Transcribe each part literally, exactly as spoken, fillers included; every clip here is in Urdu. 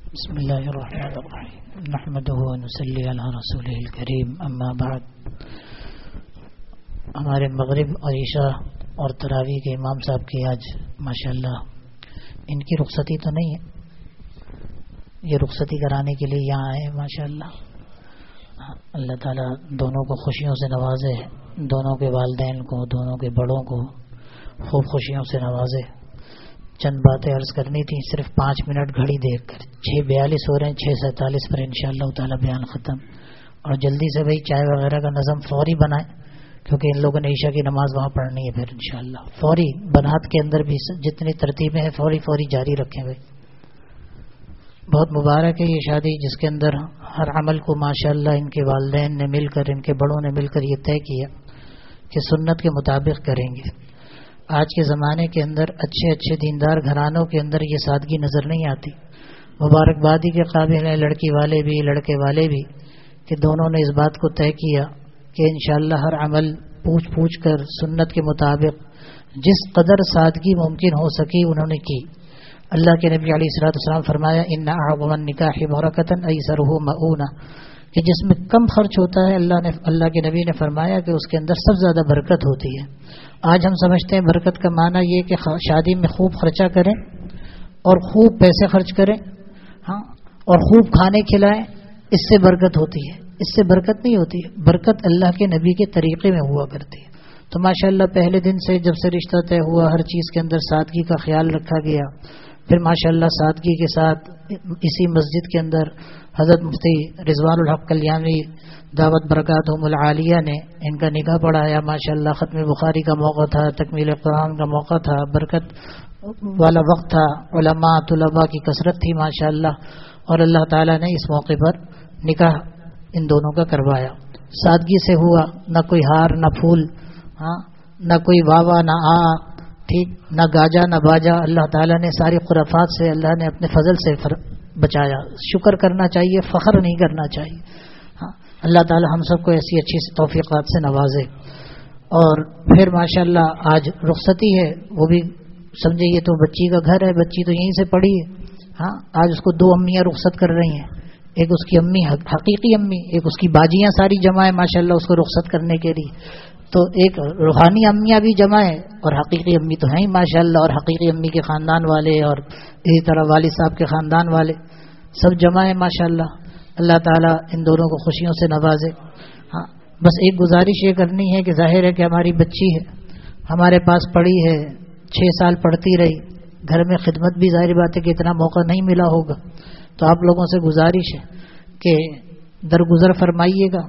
بسم اللہ الرحمن الرحیم نحمدہ ونصلی علی رسولہ الکریم اما بعد. ہمارے مغرب اور عشاء اور تراویح کے امام صاحب کی آج ماشاءاللہ ان کی رخصتی تو نہیں ہے, یہ رخصتی کرانے کے لیے یہاں آئے ماشاءاللہ. اللہ تعالیٰ دونوں کو خوشیوں سے نوازے, دونوں کے والدین کو, دونوں کے بڑوں کو خوب خوشیوں سے نوازے. چند باتیں عرض کرنی تھی, صرف پانچ منٹ گھڑی دیکھ کر. چھ بیالیس ہو رہے ہیں, چھ سینتالیس پر انشاءاللہ تعالیٰ بیان ختم. اور جلدی سے بھائی چائے وغیرہ کا نظم فوری بنائیں, کیونکہ ان لوگوں نے عشاء کی نماز وہاں پڑھنی ہے. پھر انشاءاللہ فوری بنات کے اندر بھی جتنی ترتیبیں ہیں فوری فوری جاری رکھیں بھائی. بہت مبارک ہے یہ شادی جس کے اندر ہر عمل کو ماشاءاللہ ان کے والدین نے مل کر, ان کے بڑوں نے مل کر یہ طے کیا کہ سنت کے مطابق کریں گے. آج کے زمانے کے اندر اچھے اچھے دیندار گھرانوں کے اندر یہ سادگی نظر نہیں آتی. مبارکبادی کے قابل ہیں لڑکی والے بھی لڑکے والے بھی کہ دونوں نے اس بات کو طے کیا کہ انشاءاللہ ہر عمل پوچھ پوچھ کر سنت کے مطابق جس قدر سادگی ممکن ہو سکی انہوں نے کی. اللہ کے نبی علیہ الصلوۃ والسلام فرمایا ان اعظم النکاح برکۃ ایسرہ مؤونہ, کہ جس میں کم خرچ ہوتا ہے اللہ نے اللہ کے نبی نے فرمایا کہ اس کے اندر سب سے زیادہ برکت ہوتی ہے. آج ہم سمجھتے ہیں برکت کا معنی یہ کہ شادی میں خوب خرچہ کریں اور خوب پیسے خرچ کریں, ہاں, اور خوب کھانے کھلائیں, اس سے برکت ہوتی ہے. اس سے برکت نہیں ہوتی ہے. برکت اللہ کے نبی کے طریقے میں ہوا کرتی ہے. تو ماشاءاللہ پہلے دن سے جب سے رشتہ طے ہوا ہر چیز کے اندر سادگی کا خیال رکھا گیا. پھر ماشاءاللہ سادگی کے ساتھ اسی مسجد کے اندر حضرت مفتی رضوان الحق کلیانی دعوت برکاتہم العالیہ نے ان کا نکاح پڑھایا. ماشاءاللہ ختم بخاری کا موقع تھا, تکمیل قرآن کا موقع تھا, برکت والا وقت تھا, علماء طلباء کی کثرت تھی ماشاءاللہ. اور اللہ تعالیٰ نے اس موقع پر نکاح ان دونوں کا کروایا. سادگی سے ہوا, نہ کوئی ہار نہ پھول, ہاں, نہ کوئی واوا نہ آ, ٹھیک, نہ گاجا نہ باجا. اللہ تعالیٰ نے ساری خرافات سے اللہ نے اپنے فضل سے بچایا. شکر کرنا چاہیے, فخر نہیں کرنا چاہیے. ہاں, اللہ تعالیٰ ہم سب کو ایسی اچھی توفیقات سے نوازے. اور پھر ماشاءاللہ آج رخصتی ہے, وہ بھی سمجھے یہ تو بچی کا گھر ہے, بچی تو یہیں سے پڑھی ہے. ہاں, آج اس کو دو امیاں رخصت کر رہی ہیں, ایک اس کی امی حقیقی امی, ایک اس کی باجیاں ساری جمع ہے ماشاءاللہ اس کو رخصت کرنے کے لیے. تو ایک روحانی امیاں بھی جمع ہے اور حقیقی امی تو ہیں ہی ماشاءاللہ, اور حقیقی امی کے خاندان والے اور اسی طرح والد صاحب کے خاندان والے سب جمع ہیں ماشاءاللہ. اللہ تعالیٰ ان دونوں کو خوشیوں سے نوازے. ہاں, بس ایک گزارش یہ کرنی ہے کہ ظاہر ہے کہ ہماری بچی ہے, ہمارے پاس پڑھی ہے, چھ سال پڑھتی رہی, گھر میں خدمت بھی ظاہر بات ہے کہ اتنا موقع نہیں ملا ہوگا. تو آپ لوگوں سے گزارش ہے کہ درگزر فرمائیے گا.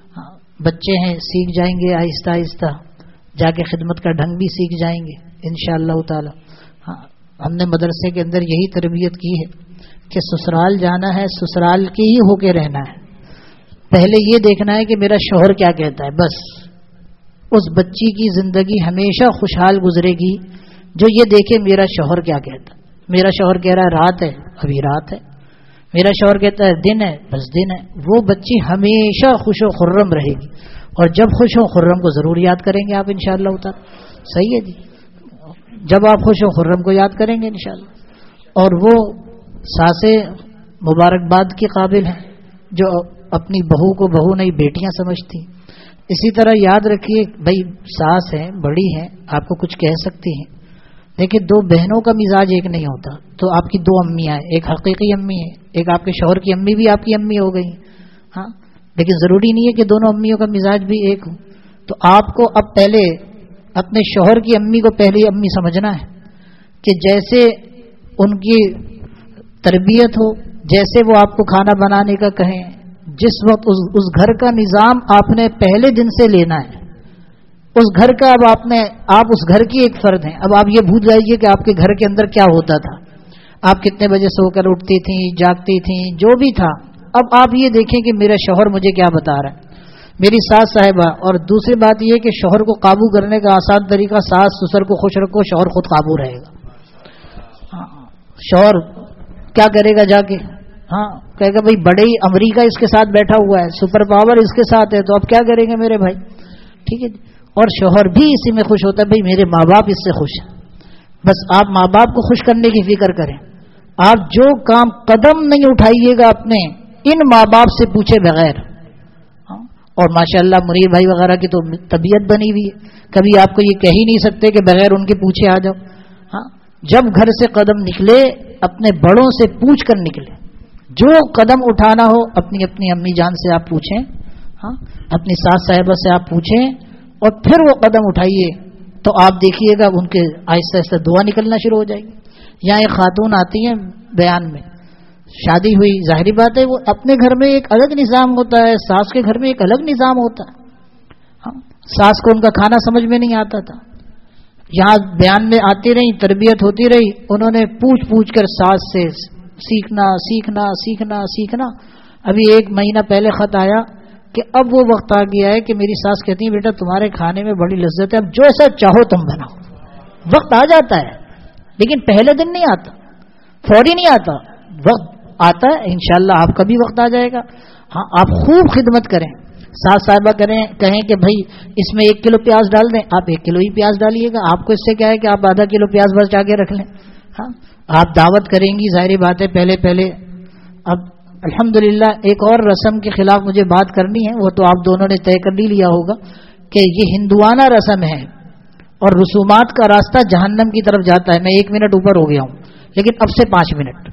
بچے ہیں, سیکھ جائیں گے آہستہ آہستہ, جا کے خدمت کا ڈھنگ بھی سیکھ جائیں گے انشاءاللہ تعالی. ہاں, ہم نے مدرسے کے اندر یہی تربیت کی ہے کہ سسرال جانا ہے سسرال کے ہی ہو کے رہنا ہے. پہلے یہ دیکھنا ہے کہ میرا شوہر کیا کہتا ہے, بس اس بچی کی زندگی ہمیشہ خوشحال گزرے گی جو یہ دیکھے میرا شوہر کیا کہتا ہے. میرا شوہر کہہ رہا ہے رات ہے, ابھی رات ہے. میرا شوہر کہتا ہے دن ہے, بس دن ہے. وہ بچی ہمیشہ خوش و خرم رہے گی, اور جب خوش و خرم کو ضرور یاد کریں گے آپ انشاءاللہ تعالی. صحیح ہے جی, جب آپ خوش و خرم کو یاد کریں گے انشاءاللہ. اور وہ ساسیں مبارکباد کے قابل ہیں جو اپنی بہو کو بہو نہیں بیٹیاں سمجھتی. اسی طرح یاد رکھیے بھائی, ساس ہیں, بڑی ہیں, آپ کو کچھ کہہ سکتی ہیں, لیکن دو بہنوں کا مزاج ایک نہیں ہوتا. تو آپ کی دو امیاں ہیں, ایک حقیقی امی ہے, ایک آپ کے شوہر کی امی بھی آپ کی امی ہو گئی. ہاں, لیکن ضروری نہیں ہے کہ دونوں امیوں کا مزاج بھی ایک ہو. تو آپ کو اب پہلے اپنے شوہر کی امی کو پہلی امی سمجھنا ہے کہ جیسے ان کی تربیت ہو, جیسے وہ آپ کو کھانا بنانے کا کہیں, جس وقت اس, اس گھر کا نظام آپ نے پہلے دن سے لینا ہے. اس گھر کا اب آپ نے آپ اس گھر کی ایک فرد ہیں. اب آپ یہ بھول جائیے کہ آپ کے گھر کے اندر کیا ہوتا تھا, آپ کتنے بجے سو کر اٹھتی تھیں, جاگتی تھیں, جو بھی تھا. اب آپ یہ دیکھیں کہ میرا شوہر مجھے کیا بتا رہا ہے, میری ساس صاحبہ. اور دوسری بات یہ کہ شوہر کو قابو کرنے کا آسان طریقہ, ساس سسر کو خوش رکھو, شوہر خود قابو رہے گا. شوہر کیا کرے گا جا کے, ہاں, کہے گا بھائی بڑے ہی امریکہ اس کے ساتھ بیٹھا ہوا ہے, سپر پاور اس کے ساتھ ہے, تو اب کیا کریں گے میرے بھائی. ٹھیک ہے. اور شوہر بھی اسی میں خوش ہوتا ہے, بھائی میرے ماں باپ اس سے خوش ہیں. بس آپ ماں باپ کو خوش کرنے کی فکر کریں, آپ جو کام قدم نہیں اٹھائیے گا اپنے ان ماں باپ سے پوچھے بغیر. اور ماشاءاللہ منیر بھائی وغیرہ کی تو طبیعت بنی ہوئی ہے, کبھی آپ کو یہ کہہ ہی نہیں سکتے کہ بغیر ان کے پوچھے آ جاؤ. ہاں, جب گھر سے قدم نکلے اپنے بڑوں سے پوچھ کر نکلے. جو قدم اٹھانا ہو اپنی اپنی امی جان سے آپ پوچھیں, ہاں اپنی ساس صاحبہ سے آپ پوچھیں, اور پھر وہ قدم اٹھائیے تو آپ دیکھیے گا ان کے آہستہ آہستہ دعا نکلنا شروع ہو جائے گی. یہاں ایک خاتون آتی ہیں بیان میں, شادی ہوئی, ظاہری بات ہے وہ اپنے گھر میں ایک الگ نظام ہوتا ہے, ساس کے گھر میں ایک الگ نظام ہوتا ہے. ہاں, ساس کو ان کا کھانا سمجھ میں نہیں آتا تھا. یہاں بیان میں آتی رہی, تربیت ہوتی رہی, انہوں نے پوچھ پوچھ کر ساس سے سیکھنا سیکھنا سیکھنا سیکھنا. ابھی ایک مہینہ پہلے خط آیا کہ اب وہ وقت آ گیا ہے کہ میری ساس کہتی ہے بیٹا تمہارے کھانے میں بڑی لذت ہے, اب جو ایسا چاہو تم بناؤ. وقت آ جاتا ہے لیکن پہلے دن نہیں آتا, فوری نہیں آتا, وقت آتا ہے. انشاءاللہ آپ کا بھی وقت آ جائے گا. ہاں, آپ خوب خدمت کریں, ساس صاحبہ کریں, کہیں کہ بھائی اس میں ایک کلو پیاز ڈال دیں, آپ ایک کلو ہی پیاز ڈالیے گا. آپ کو اس سے کیا ہے کہ آپ آدھا کلو پیاز بس جا کے رکھ لیں. ہاں, آپ دعوت کریں گی, ظاہری بات ہے پہلے پہلے. اب الحمدللہ ایک اور رسم کے خلاف مجھے بات کرنی ہے, وہ تو آپ دونوں نے طے کر ہی لیا ہوگا کہ یہ ہندوانہ رسم ہے اور رسومات کا راستہ جہنم کی طرف جاتا ہے. میں ایک منٹ اوپر ہو گیا ہوں لیکن اب سے پانچ منٹ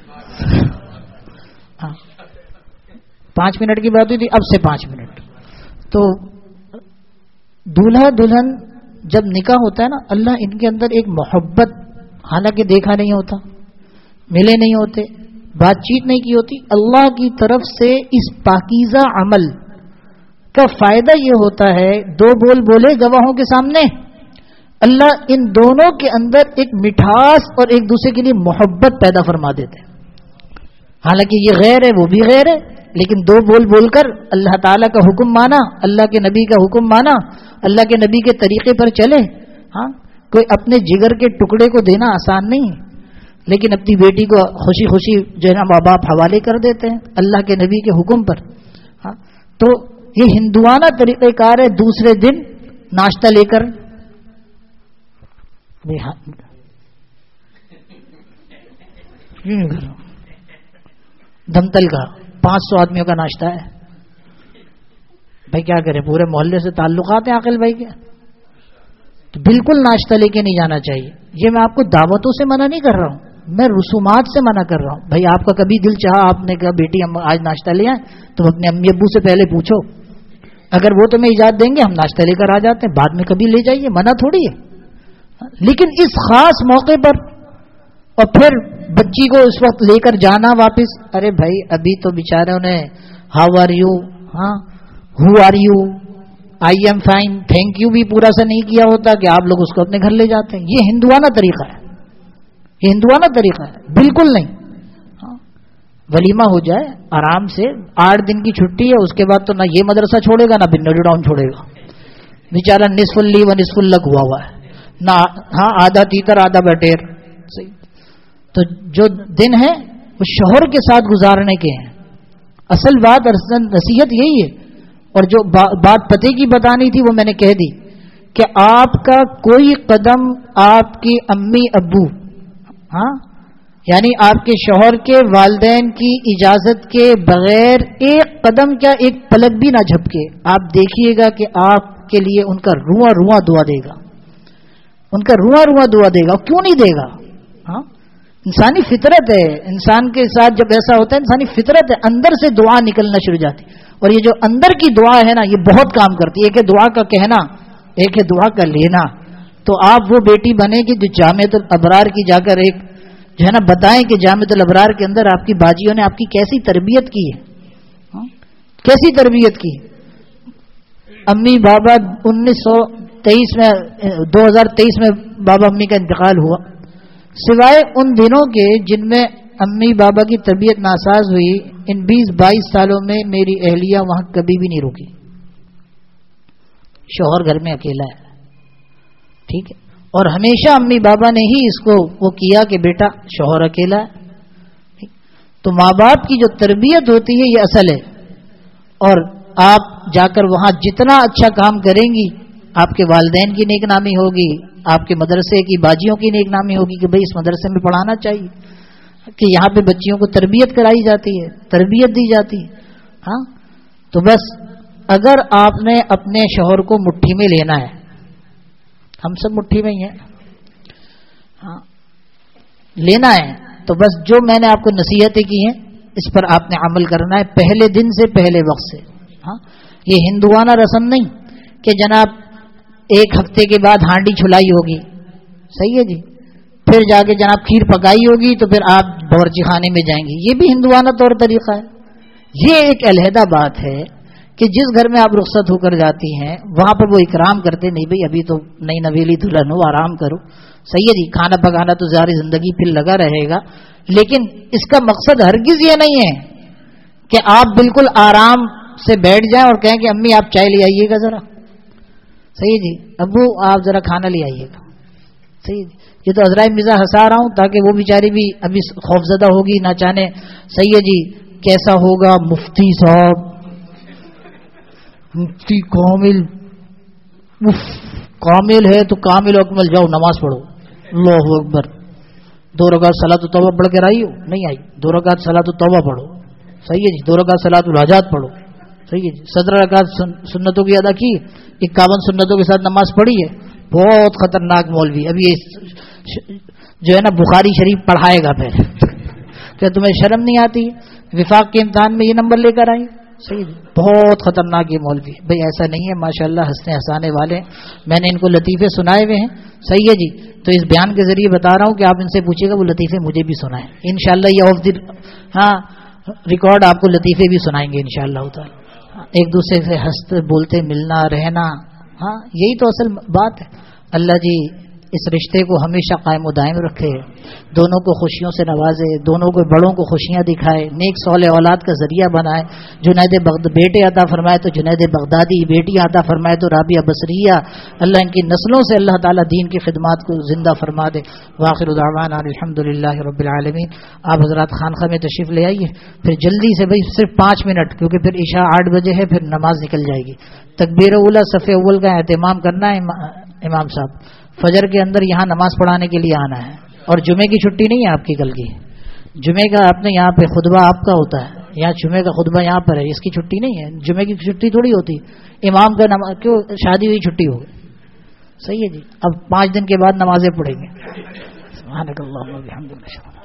ہاں پانچ منٹ کی بات ہوئی تھی, اب سے پانچ منٹ. تو دولہا دلہن جب نکاح ہوتا ہے نا, اللہ ان کے اندر ایک محبت, حالانکہ دیکھا نہیں ہوتا, ملے نہیں ہوتے, بات چیت نہیں کی ہوتی, اللہ کی طرف سے اس پاکیزہ عمل کا فائدہ یہ ہوتا ہے, دو بول بولے گواہوں کے سامنے, اللہ ان دونوں کے اندر ایک مٹھاس اور ایک دوسرے کے لیے محبت پیدا فرما دیتے ہیں. حالانکہ یہ غیر ہے وہ بھی غیر ہے, لیکن دو بول بول کر اللہ تعالیٰ کا حکم مانا, اللہ کے نبی کا حکم مانا, اللہ کے نبی کے طریقے پر چلے. ہاں, کوئی اپنے جگر کے ٹکڑے کو دینا آسان نہیں ہے, لیکن اپنی بیٹی کو خوشی خوشی جو ہے نا ماں باپ حوالے کر دیتے ہیں اللہ کے نبی کے حکم پر. ہاں, تو یہ ہندوانہ طریقہ کار ہے. دوسرے دن ناشتہ لے کر دمتل کا پانچ سو آدمیوں کا ناشتہ ہے. بھائی کیا کریں, پورے محلے سے تعلقات ہیں عاقل بھائی کے, تو بالکل ناشتہ لے کے نہیں جانا چاہیے. یہ میں آپ کو دعوتوں سے منع نہیں کر رہا ہوں, میں رسومات سے منع کر رہا ہوں. بھائی آپ کا کبھی دل چاہا, آپ نے کہا بیٹی ہم آج ناشتہ لے آئیں, تو اپنے امی ابو سے پہلے پوچھو, اگر وہ تمہیں اجازت دیں گے ہم ناشتہ لے کر آ جاتے ہیں, بعد میں کبھی لے جائیے, منع تھوڑی ہے. لیکن اس خاص موقع پر اور پھر بچی کو اس وقت لے کر جانا واپس, ارے بھائی ابھی تو بیچاروں نے ہاؤ آر یو, ہاں how are you, I am fine, thank you بھی پورا سا نہیں کیا ہوتا کہ آپ لوگ اس کو اپنے گھر لے جاتے ہیں. یہ ہندوانہ طریقہ ہے, یہ ہندوانہ طریقہ ہے, بالکل نہیں. ہاں, ولیمہ ہو جائے آرام سے, آٹھ دن کی چھٹی ہے, اس کے بعد تو نہ یہ مدرسہ چھوڑے گا نہ بنوڈی ڈاؤن چھوڑے گا. بیچارہ نصف اللی و نصف الگ ہوا ہوا ہے نہ, ہاں آدھا تیتر آدھا بٹیر. صحیح. تو جو دن ہے وہ شوہر کے ساتھ گزارنے کے ہیں. اصل بات نصیحت یہی ہے. اور جو بات پتے کی بتانی تھی وہ میں نے کہہ دی کہ آپ کا کوئی قدم آپ کی امی ابو, ہاں یعنی آپ کے شوہر کے والدین کی اجازت کے بغیر ایک قدم کیا ایک پلک بھی نہ جھپکے. آپ دیکھیے گا کہ آپ کے لیے ان کا رواں رواں دعا دے گا, ان کا رواں رواں دعا دے گا. کیوں نہیں دے گا؟ ہاں, انسانی فطرت ہے. انسان کے ساتھ جب ایسا ہوتا ہے, انسانی فطرت ہے, اندر سے دعا نکلنا شروع جاتی. اور یہ جو اندر کی دعا ہے نا, یہ بہت کام کرتی ہے. ایک ہے دعا کا کہنا, ایک ہے دعا کا لینا. تو آپ وہ بیٹی بنے گی جو جامعۃ الابرار کی جا کر ایک جو ہے نا بتائیں کہ جامعۃ الابرار کے اندر آپ کی باجیوں نے آپ کی کیسی تربیت کی ہے, کیسی تربیت کی. امی بابا انیس سو تیئیس میں دو ہزار تیئیس میں بابا امی کا انتقال ہوا. سوائے ان دنوں کے جن میں امی بابا کی طبیعت ناساز ہوئی, ان بیس بائیس سالوں میں میری اہلیہ وہاں کبھی بھی نہیں رکی. شوہر گھر میں اکیلا ہے, ٹھیک ہے, اور ہمیشہ امی بابا نے ہی اس کو وہ کیا کہ بیٹا شوہر اکیلا ہے. تو ماں باپ کی جو تربیت ہوتی ہے یہ اصل ہے. اور آپ جا کر وہاں جتنا اچھا کام کریں گی, آپ کے والدین کی نیک نامی ہوگی, آپ کے مدرسے کی باجیوں کی نیک نامی ہوگی کہ بھئی اس مدرسے میں پڑھانا چاہیے. کہ یہاں پہ بچیوں کو تربیت کرائی جاتی ہے، تربیت دی جاتی ہے. ہاں تو بس اگر آپ نے اپنے شوہر کو مٹھی میں لینا ہے، ہم سب مٹھی میں ہی ہیں، ہاں لینا ہے تو بس جو میں نے آپ کو نصیحتیں کی ہیں اس پر آپ نے عمل کرنا ہے پہلے دن سے، پہلے وقت سے. ہاں یہ ہندوانہ رسم نہیں کہ جناب ایک ہفتے کے بعد ہانڈی چھلائی ہوگی، صحیح ہے جی، پھر جا کے جناب کھیر پکائی ہوگی تو پھر آپ باورچی خانے میں جائیں گے. یہ بھی ہندوانہ طور طریقہ ہے. یہ ایک علیحدہ بات ہے کہ جس گھر میں آپ رخصت ہو کر جاتی ہیں وہاں پر وہ اکرام کرتے نہیں، بھئی ابھی تو نئی نویلی دلہن ہو، آرام کرو. صحیح ہے جی، کھانا پکانا تو ساری زندگی پھر لگا رہے گا، لیکن اس کا مقصد ہرگز یہ نہیں ہے کہ آپ بالکل آرام سے بیٹھ جائیں اور کہیں کہ امی آپ چائے لے آئیے گا ذرا. صحیح جی، ابو آپ ذرا کھانا لے آئیے گا. صحیح جی، یہ تو عذرائے مزاح ہنسا رہا ہوں تاکہ وہ بیچاری بھی ابھی خوفزدہ ہوگی نہ جانے. صحیح ہے جی، کیسا ہوگا مفتی صاحب، مفتی کامل، اف کامل ہے تو کامل اکمل، جاؤ نماز پڑھو. اللہ اکبر، دو رکعت صلاۃ التوبہ پڑھ کر آئی ہو؟ نہیں آئی، دو رکعت صلاۃ التوبہ پڑھو. صحیح ہے جی، دو رکعت صلاۃ الحاجات پڑھو. صحیح ہے جی، سترہ رکعت سنتوں کی ادا کی، اکاون سنتوں کے ساتھ نماز پڑھی ہے. بہت خطرناک مولوی، ابھی جو ہے نا بخاری شریف پڑھائے گا پھر. کیا تمہیں شرم نہیں آتی؟ وفاق کے امتحان میں یہ نمبر لے کر آئی. صحیح، بہت خطرناک یہ مولوی. بھئی ایسا نہیں ہے، ماشاءاللہ ہنسنے ہنسانے والے، میں نے ان کو لطیفے سنائے ہوئے ہیں. صحیح ہے جی، تو اس بیان کے ذریعے بتا رہا ہوں کہ آپ ان سے پوچھیے گا وہ لطیفے مجھے بھی سنائیں انشاءاللہ. یہ آف دی ہاں ریکارڈ آپ کو لطیفے بھی سنائیں گے انشاءاللہ تعالی. ایک دوسرے سے ہنستے بولتے ملنا رہنا، ہاں یہی تو اصل بات ہے. اللہ جی اس رشتے کو ہمیشہ قائم و دائم رکھے، دونوں کو خوشیوں سے نوازے، دونوں کو بڑوں کو خوشیاں دکھائے، نیک صالح اولاد کا ذریعہ بنائے. جنید بغد بیٹے عطا فرمائے تو جنید بغدادی، بیٹی عطا فرمائے تو رابعہ بصریہ. اللہ ان کی نسلوں سے اللہ تعالیٰ دین کی خدمات کو زندہ فرما دے. وآخر دعوانا الحمدللہ رب العالمین. آپ حضرات خانقاہ میں تشریف لے آئیے، پھر جلدی سے بھائی صرف پانچ منٹ، کیونکہ پھر عشاء آٹھ بجے ہے، پھر نماز نکل جائے گی. تکبیر اولا صف اول کا اہتمام کرنا ہے امام صاحب. فجر کے اندر یہاں نماز پڑھانے کے لیے آنا ہے، اور جمعے کی چھٹی نہیں ہے آپ کی کل کی. جمعے کا آپ نے یہاں پہ خطبہ آپ کا ہوتا ہے، یہاں جمعے کا خطبہ یہاں پر ہے، اس کی چھٹی نہیں ہے. جمعے کی چھٹی تھوڑی ہوتی، امام کا نماز کیوں شادی ہوئی چھٹی ہو گئی. صحیح ہے جی، اب پانچ دن کے بعد نمازیں پڑھیں گے. سبحانک اللہم و بحمدک.